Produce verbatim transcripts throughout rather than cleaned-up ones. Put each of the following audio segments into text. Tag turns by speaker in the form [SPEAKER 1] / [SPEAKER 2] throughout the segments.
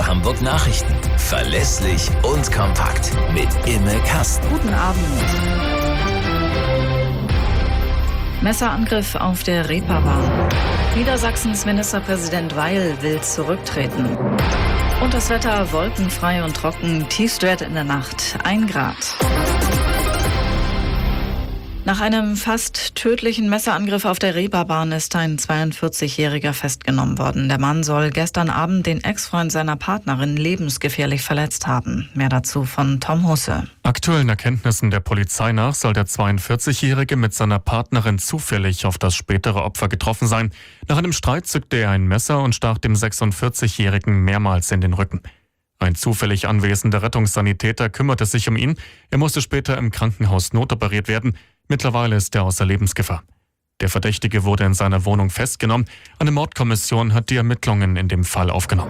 [SPEAKER 1] Radio Hamburg Nachrichten. Verlässlich und kompakt mit Imme Kasten.
[SPEAKER 2] Guten Abend. Messerangriff auf der Reeperbahn. Niedersachsens Ministerpräsident Weil will zurücktreten. Und das Wetter wolkenfrei und trocken, Tiefstwert in der Nacht ein Grad. Nach einem fast tödlichen Messerangriff auf der Reeperbahn ist ein zweiundvierzigjähriger festgenommen worden. Der Mann soll gestern Abend den Ex-Freund seiner Partnerin lebensgefährlich verletzt haben. Mehr dazu von Tom Husse.
[SPEAKER 3] Aktuellen Erkenntnissen der Polizei nach soll der zweiundvierzigjährige mit seiner Partnerin zufällig auf das spätere Opfer getroffen sein. Nach einem Streit zückte er ein Messer und stach dem sechsundvierzigjährigen mehrmals in den Rücken. Ein zufällig anwesender Rettungssanitäter kümmerte sich um ihn. Er musste später im Krankenhaus notoperiert werden. Mittlerweile ist er außer Lebensgefahr. Der Verdächtige wurde in seiner Wohnung festgenommen. Eine Mordkommission hat die Ermittlungen in dem Fall aufgenommen.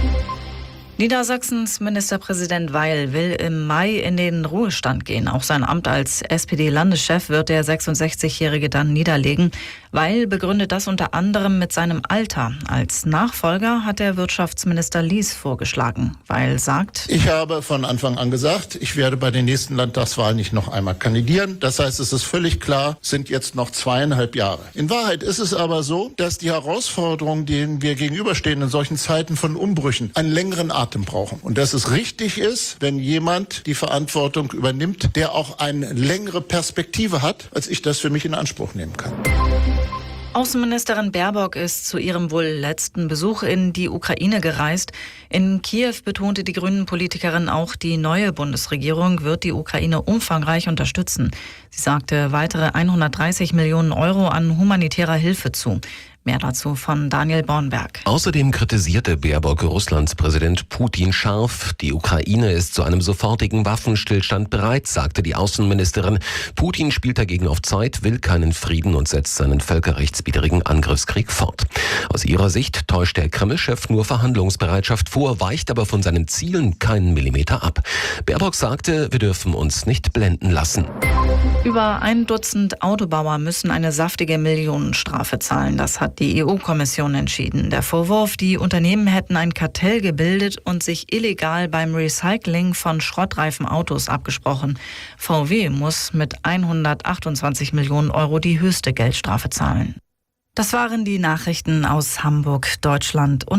[SPEAKER 2] Niedersachsens Ministerpräsident Weil will im Mai in den Ruhestand gehen. Auch sein Amt als S P D-Landeschef wird der sechsundsechzigjährige dann niederlegen. Weil begründet das unter anderem mit seinem Alter. Als Nachfolger hat der Wirtschaftsminister Lies vorgeschlagen. Weil sagt:
[SPEAKER 4] Ich habe von Anfang an gesagt, ich werde bei den nächsten Landtagswahlen nicht noch einmal kandidieren. Das heißt, es ist völlig klar, sind jetzt noch zweieinhalb Jahre. In Wahrheit ist es aber so, dass die Herausforderungen, denen wir gegenüberstehen in solchen Zeiten von Umbrüchen, einen längeren Atem brauchen. Und dass es richtig ist, wenn jemand die Verantwortung übernimmt, der auch eine längere Perspektive hat, als ich das für mich in Anspruch nehmen kann.
[SPEAKER 2] Außenministerin Baerbock ist zu ihrem wohl letzten Besuch in die Ukraine gereist. In Kiew betonte die Grünen-Politikerin auch, die neue Bundesregierung wird die Ukraine umfangreich unterstützen. Sie sagte weitere hundertdreißig Millionen Euro an humanitärer Hilfe zu. Mehr dazu von Daniel Bornberg.
[SPEAKER 5] Außerdem kritisierte Baerbock Russlands Präsident Putin scharf. Die Ukraine ist zu einem sofortigen Waffenstillstand bereit, sagte die Außenministerin. Putin spielt dagegen auf Zeit, will keinen Frieden und setzt seinen völkerrechtswidrigen Angriffskrieg fort. Aus ihrer Sicht täuscht der Kreml-Chef nur Verhandlungsbereitschaft vor, weicht aber von seinen Zielen keinen Millimeter ab. Baerbock sagte, wir dürfen uns nicht blenden lassen.
[SPEAKER 2] Über ein Dutzend Autobauer müssen eine saftige Millionenstrafe zahlen. Das hat die E U-Kommission entschieden. Der Vorwurf, die Unternehmen hätten ein Kartell gebildet und sich illegal beim Recycling von schrottreifen Autos abgesprochen. V W muss mit hundertachtundzwanzig Millionen Euro die höchste Geldstrafe zahlen. Das waren die Nachrichten aus Hamburg, Deutschland und